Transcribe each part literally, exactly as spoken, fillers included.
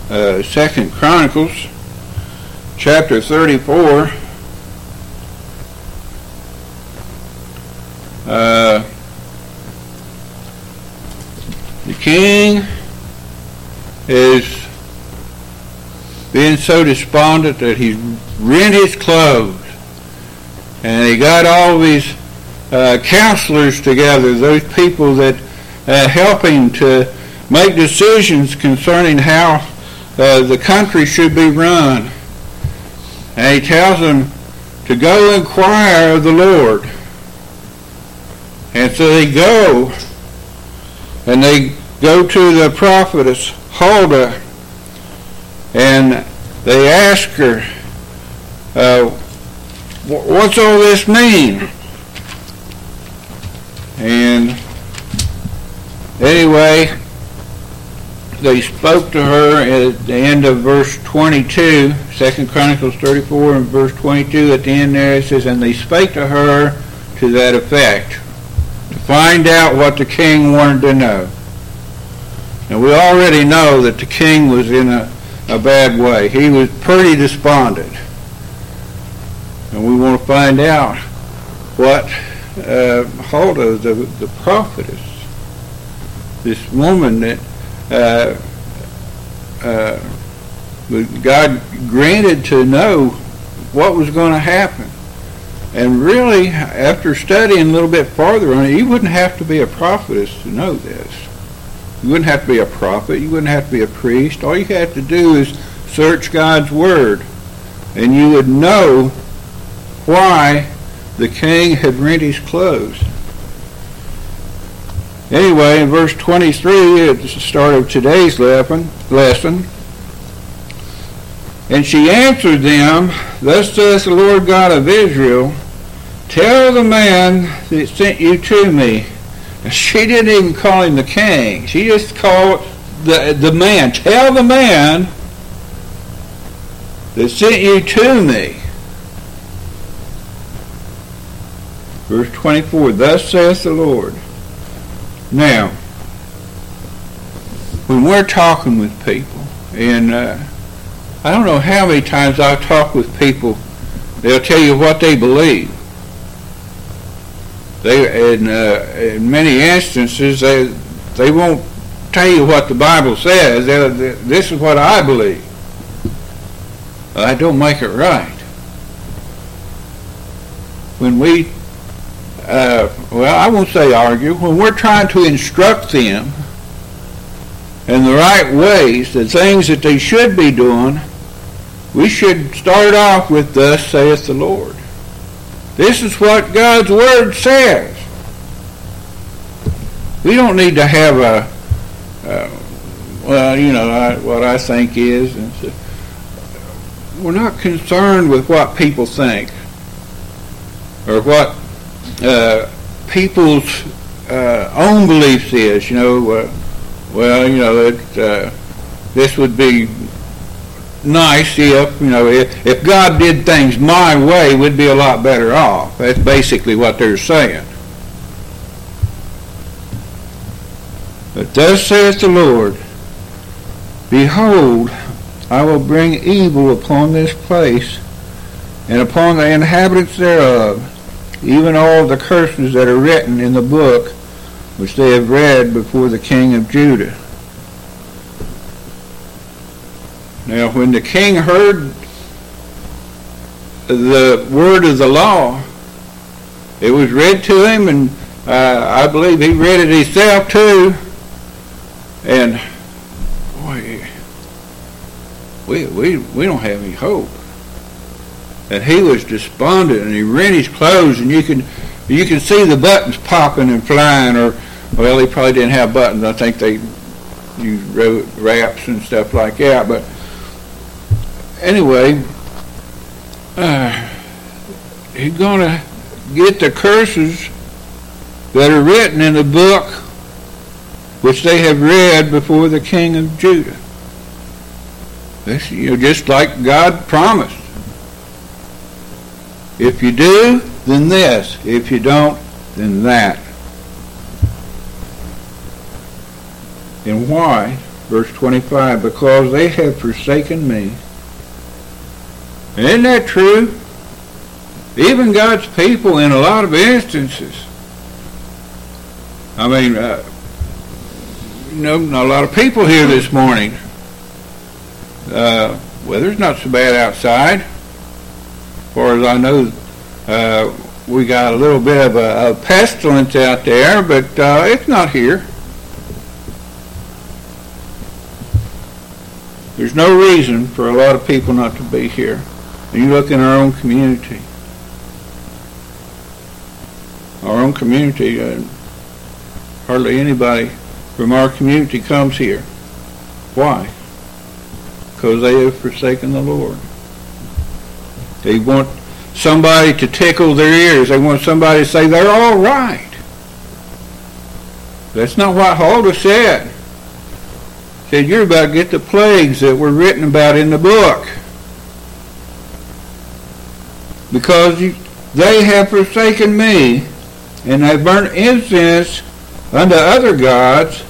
uh, Second Chronicles, chapter thirty-four. Uh, the king is being so despondent that he's rent his clothes, and he got all these uh, counselors together, those people that uh, help him to make decisions concerning how uh, the country should be run. And he tells them to go inquire of the Lord. And so they go, and they go to the prophetess Huldah, and they ask her, uh, what's all this mean? And anyway, they spoke to her at the end of verse twenty-two, Second Chronicles thirty-four and verse twenty-two. At the end there it says, and they spake to her to that effect, to find out what the king wanted to know. And we already know that the king was in a, a bad way. He was pretty despondent. And we want to find out what uh, Huldah, the, the prophetess, this woman that uh, uh, God granted to know what was going to happen. And really, after studying a little bit farther on it, you wouldn't have to be a prophetess to know this. You wouldn't have to be a prophet. You wouldn't have to be a priest. All you have to do is search God's Word, and you would know why the king had rent his clothes. Anyway, in verse twenty-three, at the start of today's lesson, and she answered them, thus saith the Lord God of Israel, tell the man that sent you to me. And she didn't even call him the king. She just called the, the man. Tell the man that sent you to me. Verse twenty-four, thus saith the Lord. Now, when we're talking with people, and uh, I don't know how many times I've talked with people, they'll tell you what they believe. They, in, uh, in many instances, they, they won't tell you what the Bible says. They'll, they, this is what I believe. I don't make it right. When we, uh, well, I won't say argue, when we're trying to instruct them in the right ways, the things that they should be doing, we should start off with, thus saith the Lord. This is what God's Word says. We don't need to have a, uh, well, you know, I, what I think is, and so we're not concerned with what people think or what uh, people's uh, own beliefs is. You know, uh, well, you know, it, uh, this would be nice if, you know, if, if God did things my way, we'd be a lot better off. That's basically what they're saying. But thus saith the Lord, behold, I will bring evil upon this place and upon the inhabitants thereof, even all the curses that are written in the book which they have read before the king of Judah. Now, when the king heard the word of the law, it was read to him, and uh, I believe he read it himself too. And boy, we we we don't have any hope. And he was despondent, and he rent his clothes, and you can you can see the buttons popping and flying. Or well, he probably didn't have buttons. I think they used wraps and stuff like that, but. Anyway, uh, he's going to get the curses that are written in the book which they have read before the king of Judah. This, you know, just like God promised. If you do, then this. If you don't, then that. And why? verse twenty-five, because they have forsaken me. And isn't that true? Even God's people in a lot of instances. I mean, uh, you know, a lot of people here this morning. Uh, weather's not so bad outside. As far as I know, uh, we got a little bit of a, a pestilence out there, but uh, it's not here. There's no reason for a lot of people not to be here. And you look in our own community. Our own community, uh, hardly anybody from our community comes here. Why? Because they have forsaken the Lord. They want somebody to tickle their ears. They want somebody to say they're all right. That's not what Huldah said. He said, you're about to get the plagues that were written about in the book. Because you, they have forsaken me, and they burnt incense unto other gods,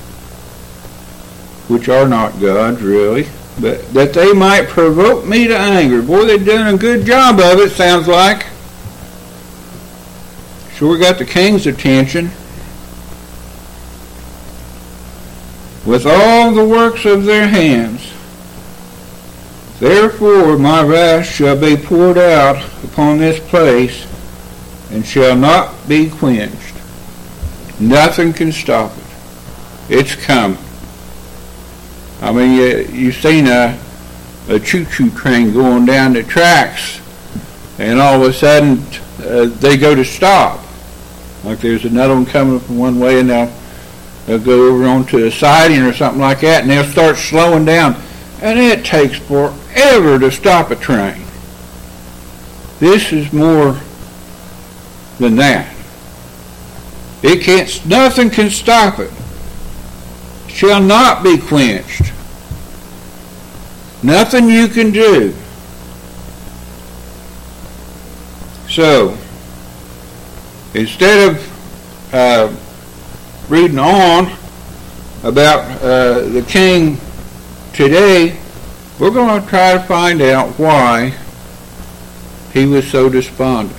which are not gods really, but that they might provoke me to anger. Boy, they've done a good job of it, sounds like. Sure got the king's attention. With all the works of their hands. Therefore my wrath shall be poured out upon this place, and shall not be quenched. Nothing can stop it. It's coming. I mean, you, you've seen a, a choo-choo train going down the tracks, and all of a sudden uh, they go to stop. Like there's another one coming from one way, and they'll, they'll go over onto a siding or something like that, and they'll start slowing down. And it takes forever to stop a train. This is more than that. It can't, nothing can stop it. Shall not be quenched. Nothing you can do. So, instead of uh, reading on about uh, the king today, we're going to try to find out why he was so despondent.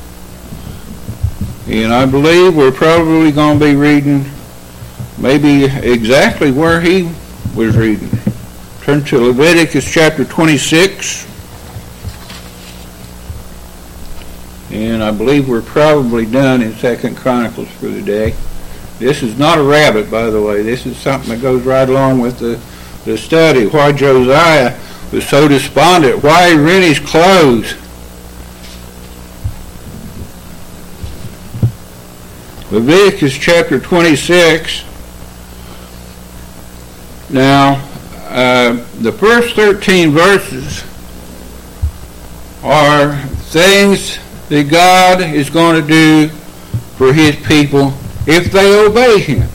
And I believe we're probably going to be reading maybe exactly where he was reading. Turn to Leviticus chapter twenty-six. And I believe we're probably done in Second Chronicles for the day. This is not a rabbit, by the way. This is something that goes right along with the, the study. Why Josiah was so despondent. Why he rent his clothes. Leviticus chapter twenty-six. Now, uh, the first thirteen verses are things that God is going to do for his people if they obey him.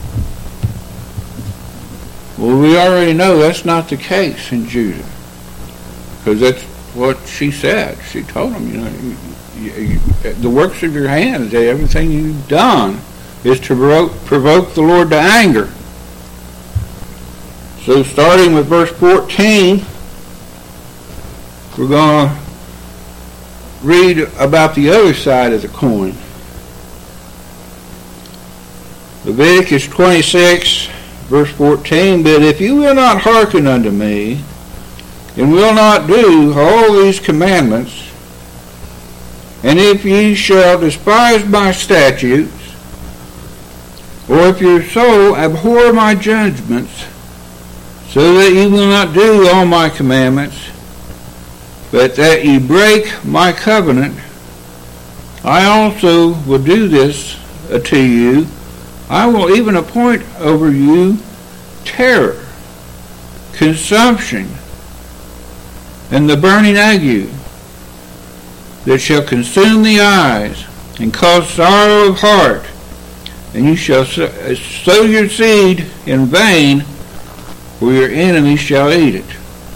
Well, we already know that's not the case in Judah, because that's what she said. She told them, you know, you, you, you, the works of your hands, everything you've done, is to provoke, provoke the Lord to anger. So starting with verse fourteen, we're going to read about the other side of the coin. Leviticus twenty-six, verse fourteen, but if you will not hearken unto me, and will not do all these commandments, and if ye shall despise my statutes, or if your soul abhor my judgments, so that ye will not do all my commandments, but that ye break my covenant, I also will do this to you. I will even appoint over you terror, consumption, and the burning ague, that shall consume the eyes, and cause sorrow of heart, and you shall sow your seed in vain, for your enemies shall eat it.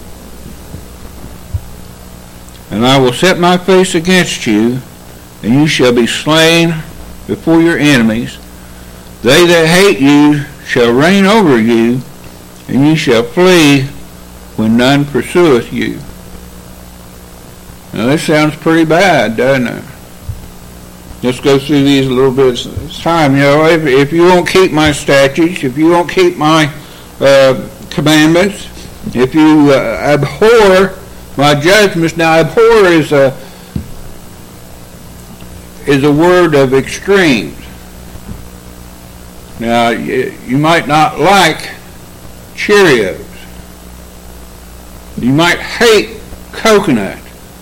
And I will set my face against you, and you shall be slain before your enemies. They that hate you shall reign over you, and ye shall flee when none pursueth you. Now this sounds pretty bad, doesn't it? Let's go through these a little bit at a time. You know, if, if you won't keep my statutes, if you won't keep my uh, commandments, if you uh, abhor my judgments. Now, abhor is a is a word of extremes. Now, you, you might not like Cheerios. You might hate coconut.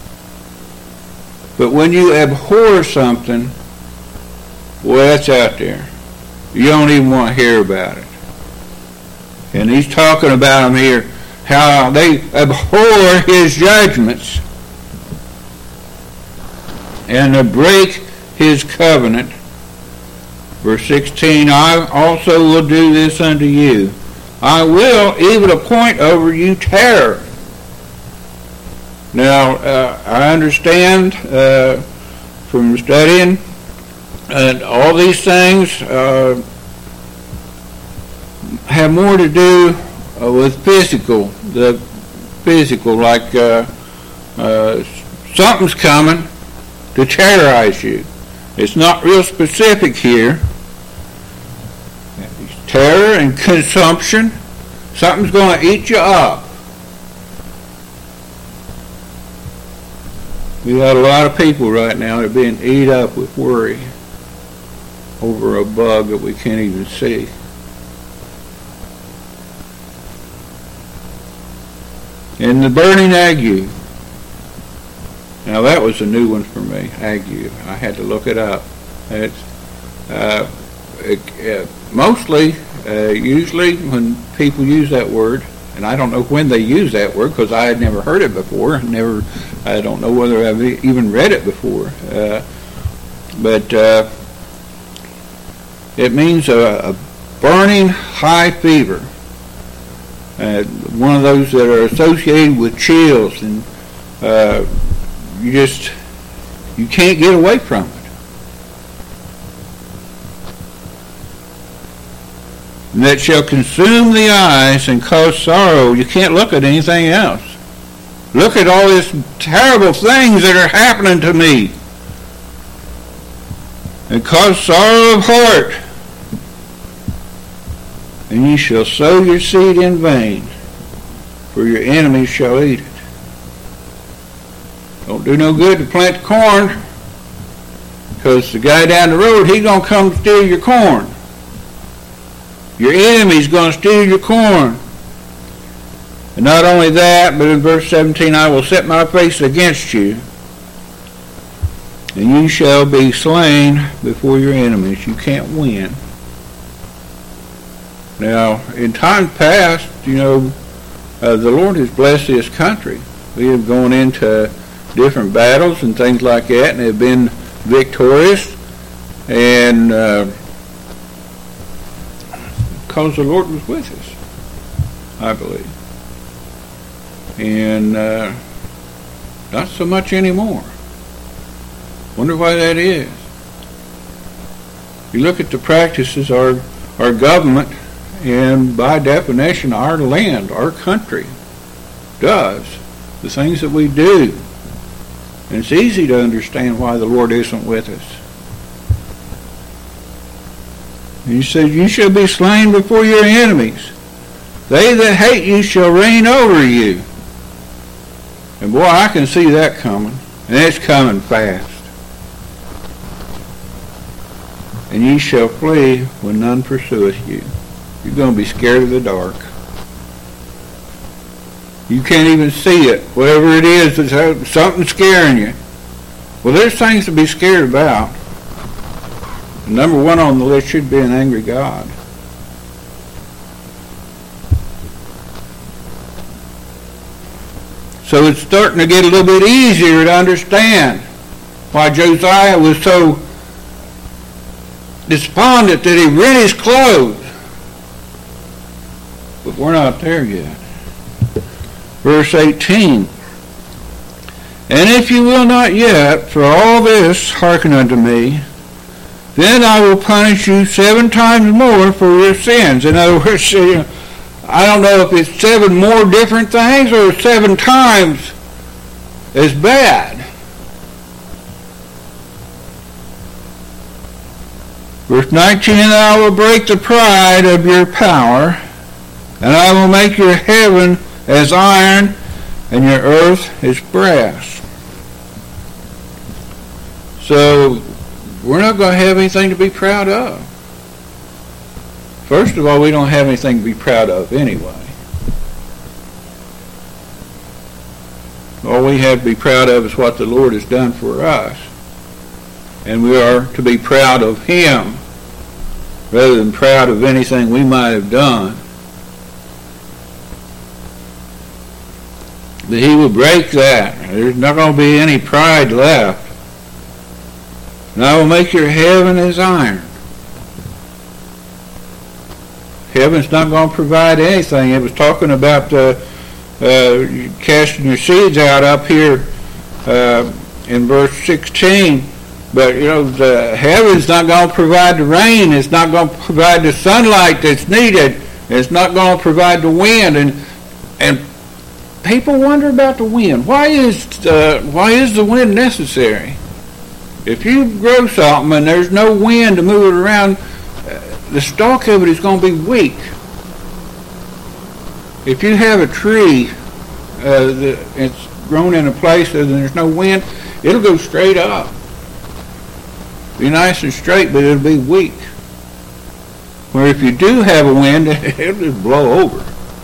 But when you abhor something, well, that's out there. You don't even want to hear about it. And he's talking about them here, how they abhor his judgments and to break his covenant. Verse sixteen, I also will do this unto you. I will even appoint over you terror. Now, uh, I understand uh, from studying and all these things uh, have more to do uh, with physical, the physical, like uh, uh, something's coming to terrorize you. It's not real specific here. Terror and consumption. Something's going to eat you up. We got a lot of people right now that are being eat up with worry over a bug that we can't even see. And the burning ague. Now that was a new one for me, ague. I had to look it up. It's uh, it, uh, mostly, uh, usually when people use that word, and I don't know when they use that word because I had never heard it before. Never, I don't know whether I've even read it before. Uh, but uh, it means a, a burning high fever. Uh, one of those that are associated with chills, and uh, you just you can't get away from it. And that shall consume the eyes and cause sorrow. You can't look at anything else. Look at all these terrible things that are happening to me. And cause sorrow of heart. And ye shall sow your seed in vain, for your enemies shall eat it. Don't do no good to plant corn, because the guy down the road, he's going to come steal your corn. Your enemy's going to steal your corn. And not only that, but in verse seventeen, I will set my face against you, and you shall be slain before your enemies. You can't win. Now, in times past, you know, uh, the Lord has blessed this country. We have gone into different battles and things like that, and have been victorious, and uh, because the Lord was with us, I believe. And uh, not so much anymore. Wonder why that is. You look at the practices our our government, and by definition our land, our country, does, the things that we do. And it's easy to understand why the Lord isn't with us. And he said, you shall be slain before your enemies. They that hate you shall reign over you. And boy, I can see that coming. And it's coming fast. And ye shall flee when none pursueth you. You're going to be scared of the dark. You can't even see it. Whatever it is, it's something scaring you. Well, there's things to be scared about. Number one on the list should be an angry God. So it's starting to get a little bit easier to understand why Josiah was so despondent that he rent his clothes. But we're not there yet. Verse eighteen. And if you will not yet, for all this, hearken unto me, then I will punish you seven times more for your sins. In other words, you know, I don't know if it's seven more different things or seven times as bad. Verse nineteen, and I will break the pride of your power, and I will make your heaven as iron, and your earth as brass. So, we're not going to have anything to be proud of. First of all, we don't have anything to be proud of anyway. All we have to be proud of is what the Lord has done for us. And we are to be proud of Him rather than proud of anything we might have done. But He will break that. There's not going to be any pride left. And I will make your heaven as iron. Heaven's not going to provide anything. It was talking about uh, uh, casting your seeds out up here uh, in verse sixteen. But, you know, the heaven's not going to provide the rain. It's not going to provide the sunlight that's needed. It's not going to provide the wind. And and people wonder about the wind. Why is uh, why is the wind necessary? If you grow something and there's no wind to move it around, the stalk of it is going to be weak. If you have a tree uh, that it's grown in a place that there's no wind, it'll go straight up. Be nice and straight, but it'll be weak. Where if you do have a wind, it'll just blow over.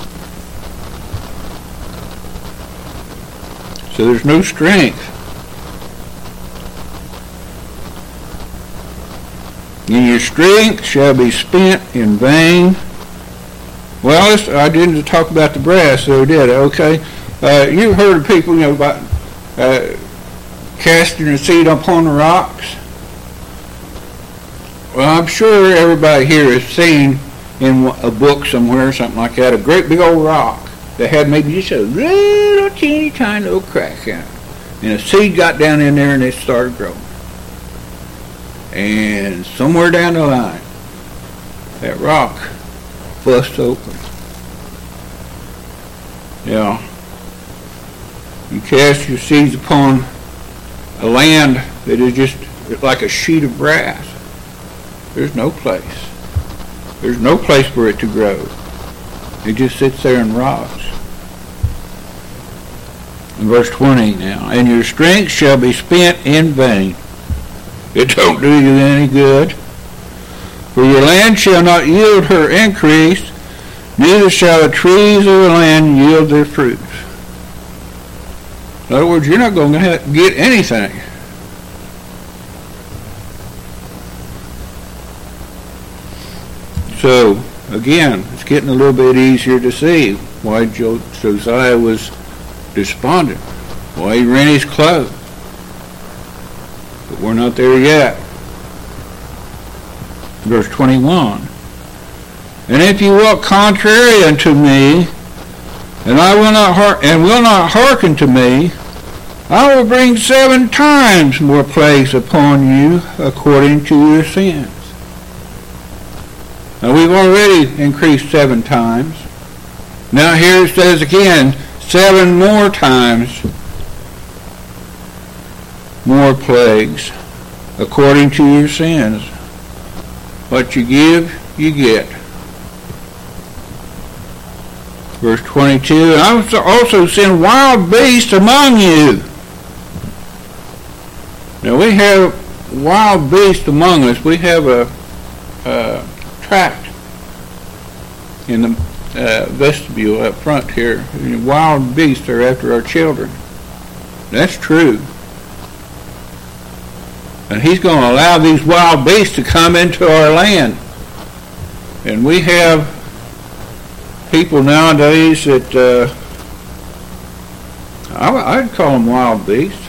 So there's no strength. And your strength shall be spent in vain. Well, this, I didn't talk about the brass, so I did. Okay, uh, you've heard of people, you know, about uh, casting a seed upon the rocks. Well, I'm sure everybody here has seen in a book somewhere or something like that a great big old rock that had maybe just a little teeny tiny little crack in it, and a seed got down in there and it started growing. And somewhere down the line, that rock bust open. Yeah. You cast your seeds upon a land that is just like a sheet of brass. There's no place. There's no place for it to grow. It just sits there and rots. In verse twenty now, and your strength shall be spent in vain. It don't do you any good. For your land shall not yield her increase, neither shall the trees of the land yield their fruits. In other words, you're not going to get anything. So, again, it's getting a little bit easier to see why Josiah was despondent, why he rent his clothes. But we're not there yet. Verse twenty-one. And if you walk contrary unto me, and I will not hear- and will not hearken to me, I will bring seven times more plagues upon you according to your sins. Now we've already increased seven times. Now here it says again, seven more times more plagues according to your sins. What you give, you get. Verse twenty-two, and I will also send wild beasts among you. Now we have wild beasts among us. We have a, a tract in the uh, vestibule up front here. Wild beasts are after our children. That's true. And he's going to allow these wild beasts to come into our land. And we have people nowadays that uh, I, I'd call them wild beasts.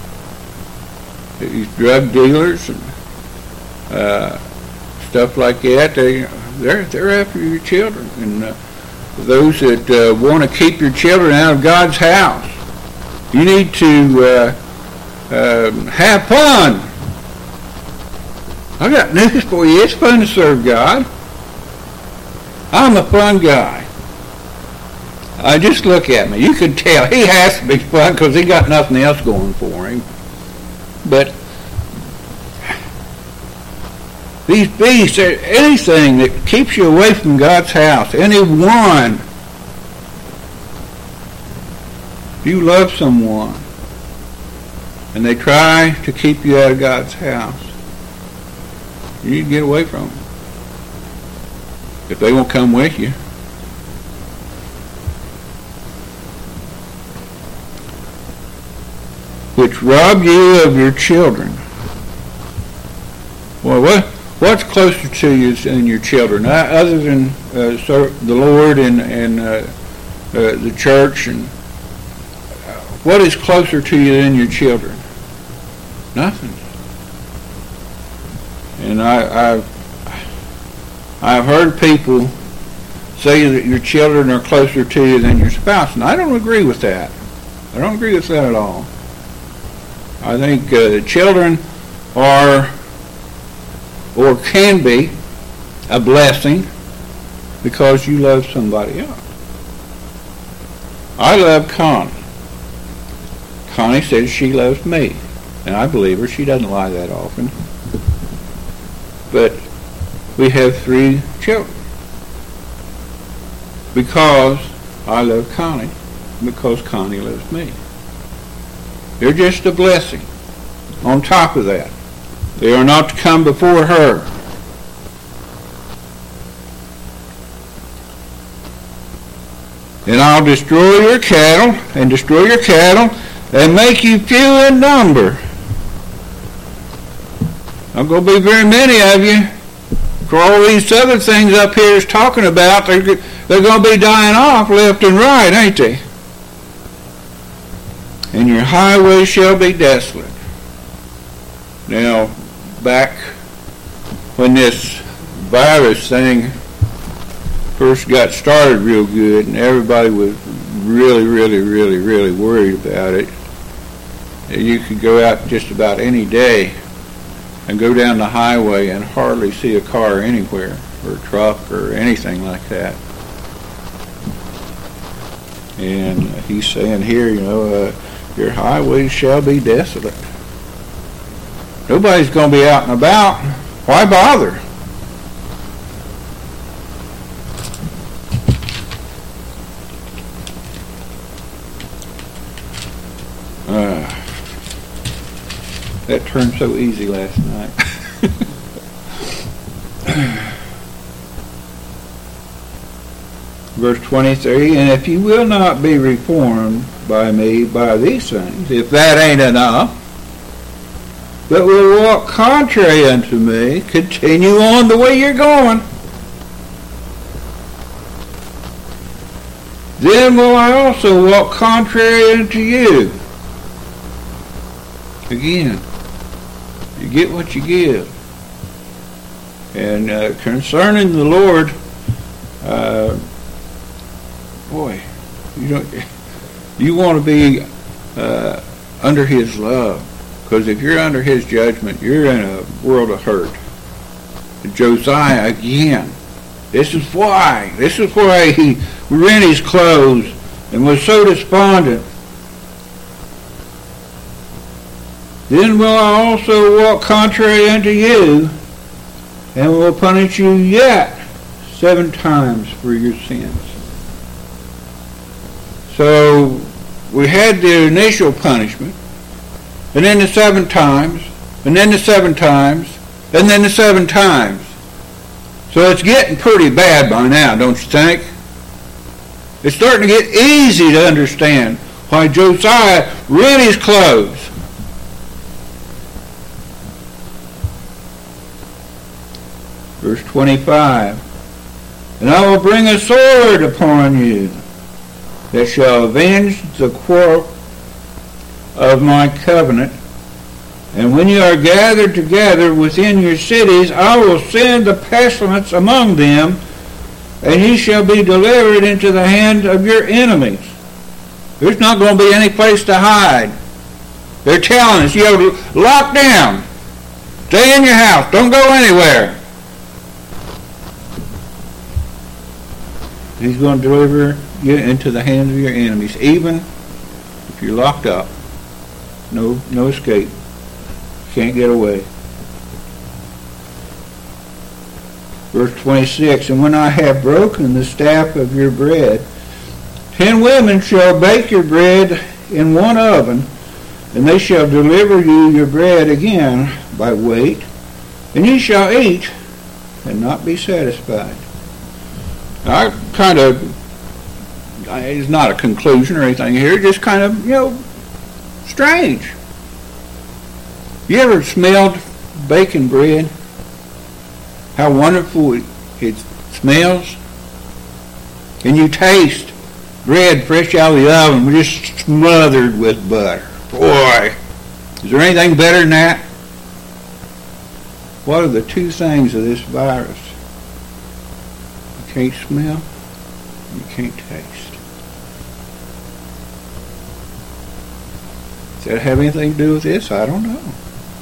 These drug dealers and uh, stuff like that. They they're they're after your children, and uh, those that uh, want to keep your children out of God's house. You need to uh, uh, have fun. I got news for you. It's fun to serve God. I'm a fun guy. Uh, just look at me. You can tell he has to be fun because he got nothing else going for him. But these beasts, anything that keeps you away from God's house, anyone, if you love someone and they try to keep you out of God's house, you need to get away from them. If they won't come with you. Which rob you of your children. Well, what what's closer to you than your children, uh, other than uh, so the Lord and and uh, uh, the church? And uh, what is closer to you than your children? Nothing. And I, I've I've heard people say that your children are closer to you than your spouse, and I don't agree with that. I don't agree with that at all. I think uh, children are, or can be, a blessing because you love somebody else. I love Connie. Connie says she loves me, and I believe her. She doesn't lie that often. But we have three children because I love Connie, because Connie loves me. They're just a blessing on top of that. They are not to come before her. And I'll destroy your cattle, and destroy your cattle, and make you few in number. Not going to be very many of you. For all these other things up here is talking about, they're, they're going to be dying off left and right, ain't they? And your highways shall be desolate. Now, back when this virus thing first got started real good, and everybody was really, really, really, really worried about it, you could go out just about any day and go down the highway and hardly see a car anywhere, or a truck, or anything like that. And he's saying here, you know, uh, your highways shall be desolate. Nobody's going to be out and about. Why bother? Uh, that turned so easy last night. Verse twenty-three, and if you will not be reformed by me by these things, if that ain't enough, but will walk contrary unto me, continue on the way you're going, then will I also walk contrary unto you. Again, you get what you give. And uh, concerning the Lord, uh, boy, you don't, you want to be uh, under His love, because if you're under His judgment, you're in a world of hurt. Josiah, again, this is why, this is why he rent his clothes and was so despondent. Then will I also walk contrary unto you, and will punish you yet seven times for your sins. So we had the initial punishment, and then the seven times, and then the seven times, and then the seven times. So it's getting pretty bad by now, don't you think? It's starting to get easy to understand why Josiah rent his clothes. Verse twenty-five, and I will bring a sword upon you that shall avenge the quarrel of my covenant. And when you are gathered together within your cities, I will send the pestilence among them, and ye shall be delivered into the hand of your enemies. There's not going to be any place to hide. They're telling us, you have to lock down. Stay in your house. Don't go anywhere. He's going to deliver you into the hands of your enemies, even if you're locked up. No, no escape. Can't get away. Verse twenty-six, and when I have broken the staff of your bread, ten women shall bake your bread in one oven, and they shall deliver you your bread again by weight, and you shall eat and not be satisfied. I kind of, it's not a conclusion or anything here, just kind of, you know, strange. You ever smelled baking bread? How wonderful it, it smells? And you taste bread fresh out of the oven, just smothered with butter. Boy, is there anything better than that? What are the two things of this virus? You can't smell, you can't taste. Does that have anything to do with this? I don't know.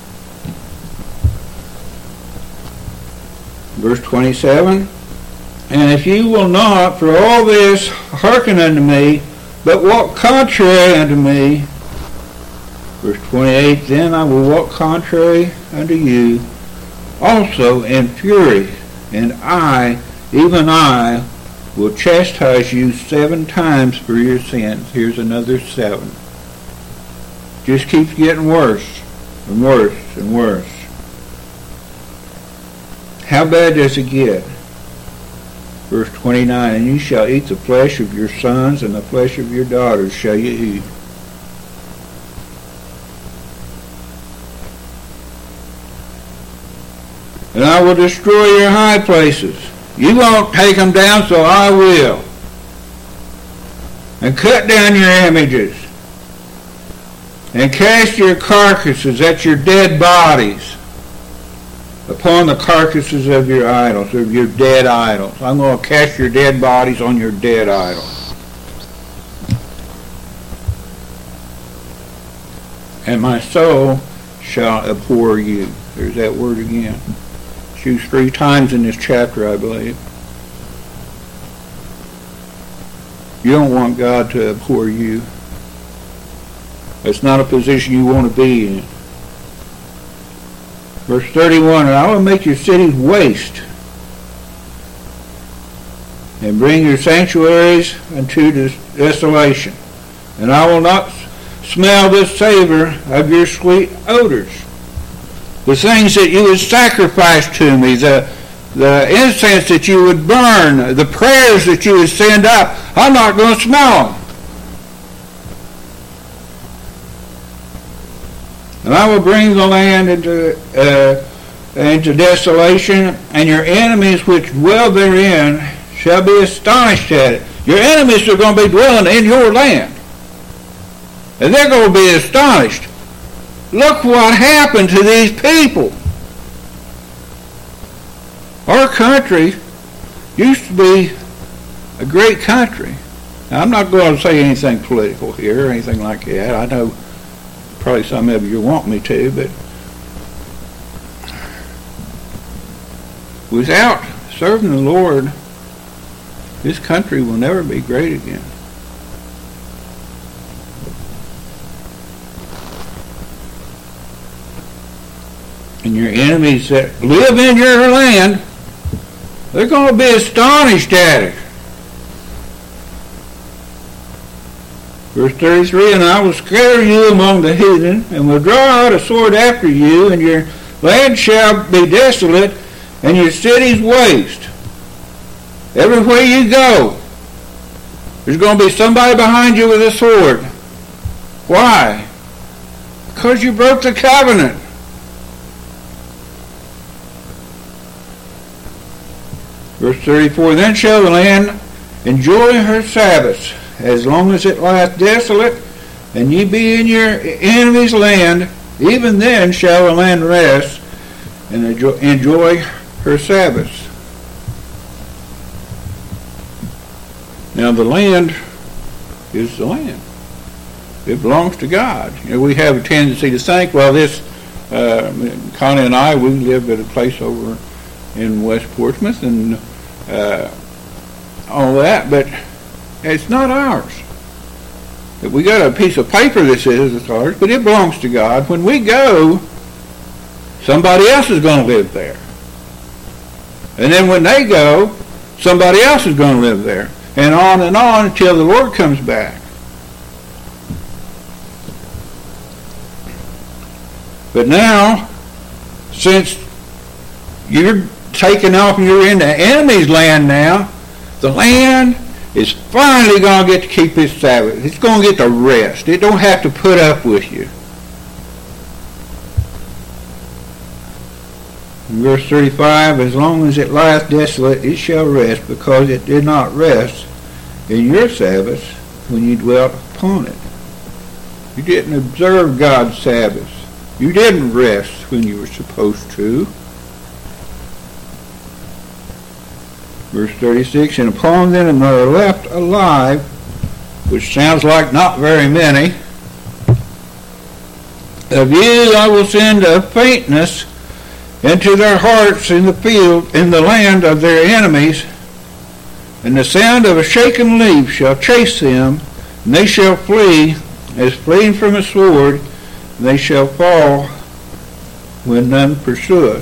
Verse twenty-seven, and if you will not for all this hearken unto me, but walk contrary unto me, verse twenty-eight, then I will walk contrary unto you also in fury, and I, even I, will chastise you seven times for your sins. Here's another seven. Just keeps getting worse and worse and worse. How bad does it get? Verse twenty-nine, and you shall eat the flesh of your sons, and the flesh of your daughters shall you eat. And I will destroy your high places. You won't take them down, so I will. And cut down your images. And cast your carcasses, that's your dead bodies, upon the carcasses of your idols, of your dead idols. I'm going to cast your dead bodies on your dead idols. And my soul shall abhor you. There's that word again. It's used three times in this chapter, I believe. You don't want God to abhor you. It's not a position you want to be in. Verse thirty-one, and I will make your cities waste, and bring your sanctuaries unto desolation. And I will not smell the savor of your sweet odors. The things that you would sacrifice to me, the, the incense that you would burn, the prayers that you would send up, I'm not going to smell them. And I will bring the land into uh, into desolation, and your enemies which dwell therein shall be astonished at it. Your enemies are going to be dwelling in your land, and they're going to be astonished. Look what happened to these people. Our country used to be a great country. Now, I'm not going to say anything political here or anything like that. I know probably some of you want me to, but without serving the Lord, this country will never be great again. And your enemies that live in your land, they're going to be astonished at it. Verse thirty-three, and I will scatter you among the heathen, and will draw out a sword after you, and your land shall be desolate, and your cities waste. Everywhere you go, there's going to be somebody behind you with a sword. Why? Because you broke the covenant. Verse thirty-four, then shall the land enjoy her Sabbaths, as long as it lieth desolate, and ye be in your enemy's land, even then shall the land rest, and enjoy her Sabbaths. Now the land is the land. It belongs to God. You know, we have a tendency to think, well, this, uh, Connie and I, we live at a place over in West Portsmouth, and uh, all that, but it's not ours. We got a piece of paper that says it's ours, but it belongs to God. When we go, somebody else is going to live there. And then when they go, somebody else is going to live there. And on and on until the Lord comes back. But now, since you're taking off and you're in the enemy's land now, the land is finally going to get to keep its Sabbath. It's going to get to rest. It don't have to put up with you. In verse thirty-five, as long as it lieth desolate, it shall rest, because it did not rest in your Sabbath when you dwelt upon it. You didn't observe God's Sabbath. You didn't rest when you were supposed to. Verse thirty-six, and upon them that are left alive, which sounds like not very many, of you I will send a faintness into their hearts in the field, in the land of their enemies, and the sound of a shaken leaf shall chase them, and they shall flee as fleeing from a sword, and they shall fall when none pursueth.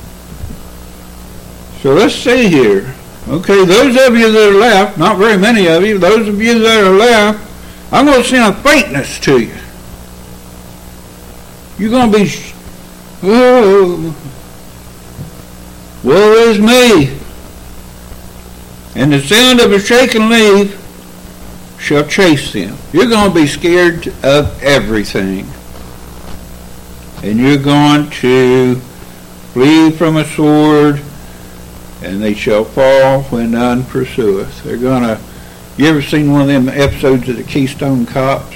So let's see here. Okay, those of you that are left, not very many of you, those of you that are left, I'm going to send a faintness to you. You're going to be, oh, woe is me. And the sound of a shaken leaf shall chase them. You're going to be scared of everything. And you're going to flee from a sword, and they shall fall when none pursueth. They're going to, you ever seen one of them episodes of the Keystone Cops?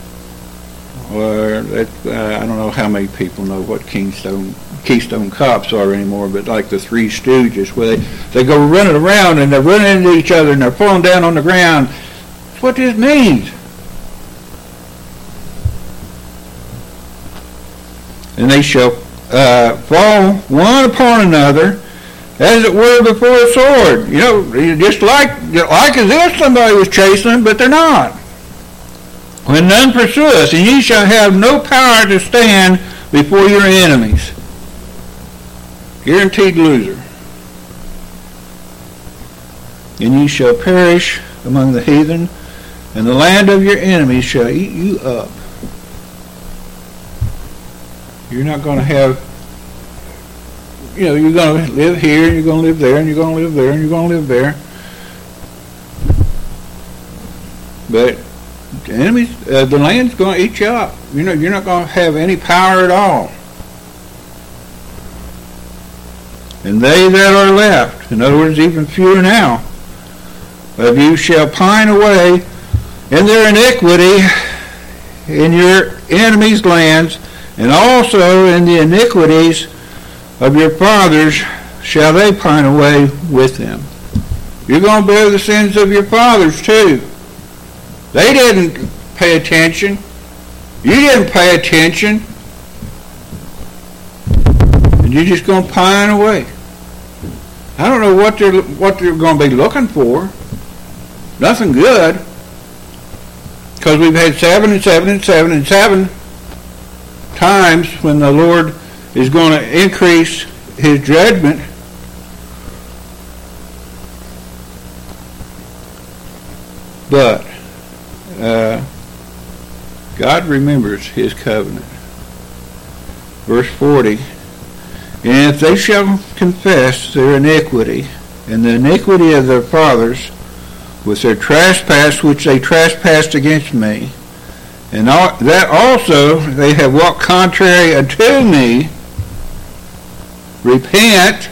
Or, that, uh, I don't know how many people know what Keystone Keystone Cops are anymore, but like the Three Stooges, where they, they go running around and they're running into each other and they're falling down on the ground. That's what this means. And they shall uh, fall one upon another, as it were before a sword. You know, just like, like as if somebody was chasing them, but they're not. When none pursue us, and ye shall have no power to stand before your enemies. Guaranteed loser. And ye shall perish among the heathen, and the land of your enemies shall eat you up. You're not going to have, you know, you're going to live here, and you're going to live there, and you're going to live there, and you're going to live there. But the enemies, uh, the land's going to eat you up. You know, you're not going to have any power at all. And they that are left, in other words, even fewer now, of you shall pine away in their iniquity in your enemies' lands, and also in the iniquities of your fathers shall they pine away with them. You're going to bear the sins of your fathers too. They didn't pay attention. You didn't pay attention. And you're just going to pine away. I don't know what they're what they're going to be looking for. Nothing good. Because we've had seven and seven and seven and seven times when the Lord is going to increase his judgment. But uh, God remembers his covenant. Verse forty, and if they shall confess their iniquity and the iniquity of their fathers with their trespass which they trespassed against me, and all, that also they have walked contrary unto me, repent,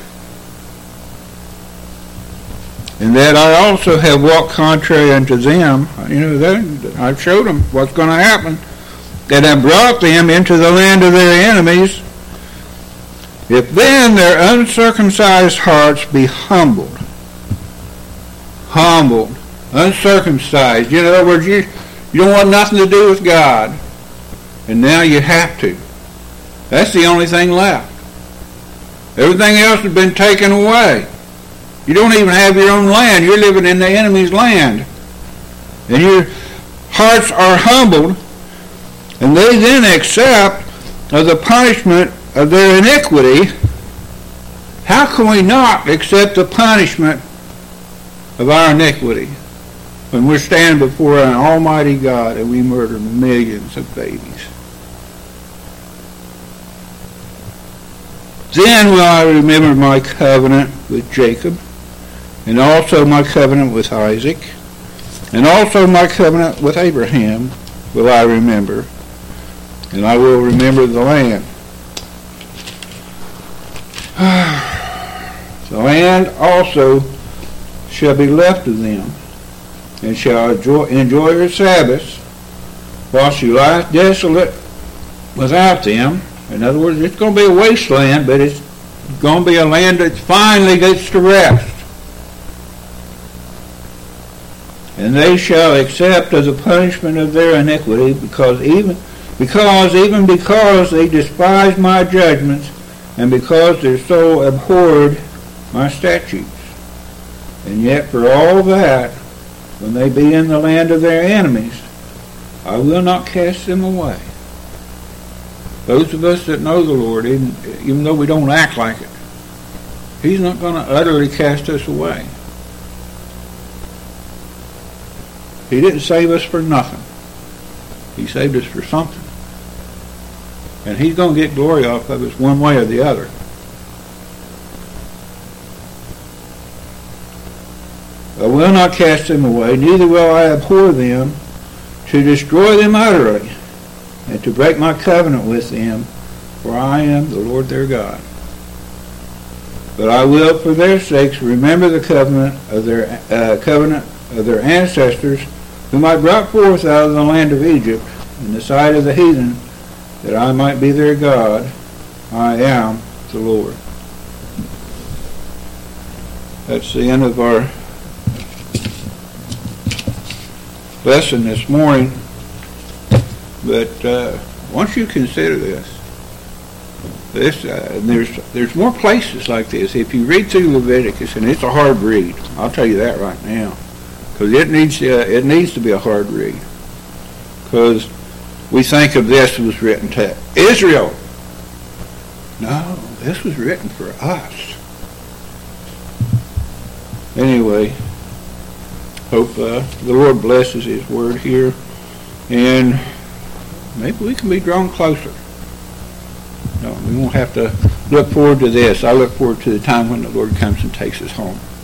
and that I also have walked contrary unto them. You know, that I've showed them what's going to happen. That I brought them into the land of their enemies. If then their uncircumcised hearts be humbled, humbled, uncircumcised. In other words, you, you don't want nothing to do with God, and now you have to. That's the only thing left. Everything else has been taken away. You don't even have your own land. You're living in the enemy's land. And your hearts are humbled, and they then accept of the punishment of their iniquity. How can we not accept the punishment of our iniquity when we're standing before an almighty God and we murder millions of babies? Then will I remember my covenant with Jacob, and also my covenant with Isaac, and also my covenant with Abraham will I remember, and I will remember the land. The land also shall be left of them, and shall enjoy, enjoy her Sabbaths, while she lieth desolate without them. In other words, it's going to be a wasteland, but it's going to be a land that finally gets to rest. And they shall accept of the punishment of their iniquity, because even because even because they despise my judgments, and because their soul abhorred my statutes. And yet for all that, when they be in the land of their enemies, I will not cast them away. Those of us that know the Lord, even, even though we don't act like it, He's not going to utterly cast us away. He didn't save us for nothing. He saved us for something. And He's going to get glory off of us one way or the other. I will not cast them away, neither will I abhor them, to destroy them utterly, and to break my covenant with them, for I am the Lord their God. But I will, for their sakes, remember the covenant of their uh, covenant of their ancestors, whom I brought forth out of the land of Egypt, in the sight of the heathen, that I might be their God. I am the Lord. That's the end of our lesson this morning. But uh, once you consider this, this uh, there's there's more places like this. If you read through Leviticus, and it's a hard read, I'll tell you that right now, because it needs uh, it needs to be a hard read. Because we think of this was written to Israel. No, this was written for us. Anyway, hope uh, the Lord blesses His word here, and maybe we can be drawn closer. No, we won't have to look forward to this. I look forward to the time when the Lord comes and takes us home.